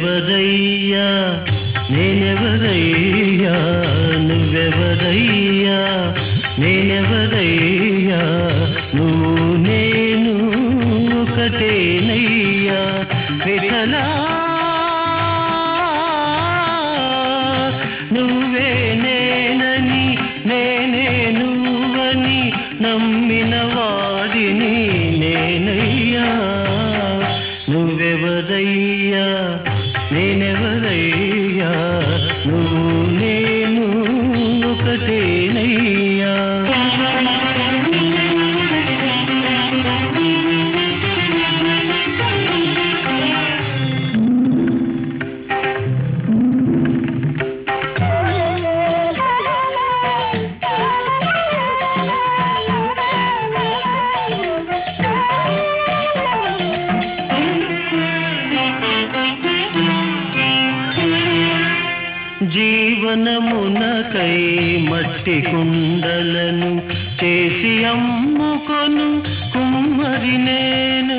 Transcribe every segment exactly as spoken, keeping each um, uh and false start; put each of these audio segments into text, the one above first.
నువ్వెవరయ్యా నేనెవరయ్యా నువ్వెవరయ్యా నేనెవరయ్యా నువ్వు నేను ఒకటేనయ్యా విఠలా నువ్వే నేనని నేనే నువ్వని నమ్మిన వాడిని నేనయ్యా నువ్వెవరయ్యా నేనెవరయ్యా నువ్వు నేను ఒకటేనయ్యా జీవనమునకై మట్టి కుండలను చేసి అమ్ముకొను కుమ్మరి నేను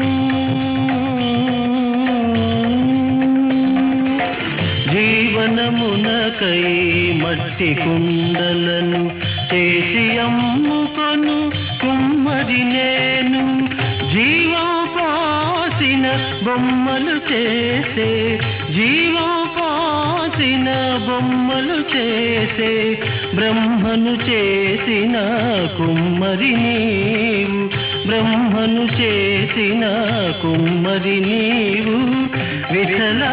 జీవనమునకై మట్టి కుండలను చేసి అమ్ముకొను కుమ్మరి నేను జీవం పోసిన బొమ్మలు చేసే జీవం పోసిన బొమ్మలు చేసే బ్రహ్మను చేసిన కుమ్మరి నీవు బ్రహ్మను చేసిన కుమ్మరి నీవు విఠలా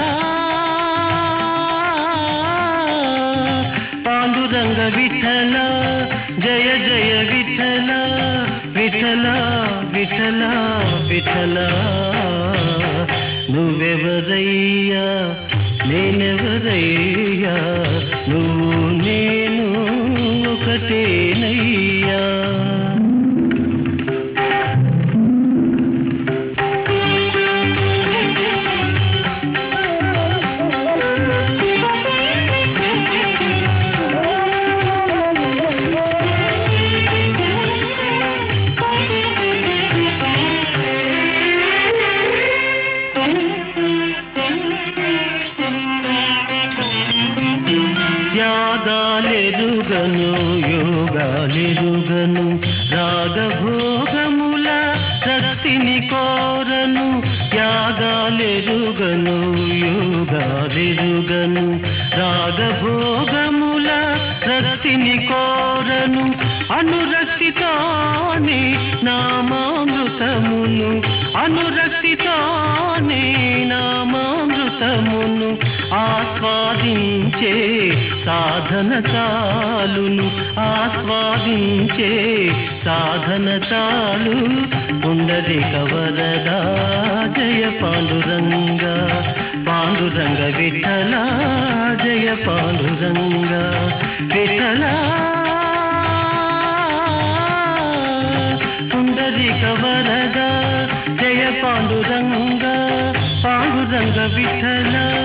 పాండురంగ విఠల జయ జయ విఠల విఠల విఠల విఠల నువ్వెవరయ్యా నేనెవరయ్యా నువ్వు నేను ఒకటేనయ్యా యాగాలెరుగను యోగాలెరుగను రాగభోగముల రక్తిని కోరను యాగాలెరుగను యోగాలెరుగను రాగభోగముల రక్తిని కోరను అనురక్తితోనే నామామృతమును అనురక్తితోనే నామామృతమును ఆస్వాదించే సాధన చాలును ఆస్వాదించే సాధన చాలు పుండరీక వరదా జయ పాండురంగ పాండురంగ విఠల జయ పాండురంగ విఠల పుండరీక వరదా జయ పాండురంగ పాండురంగ విఠల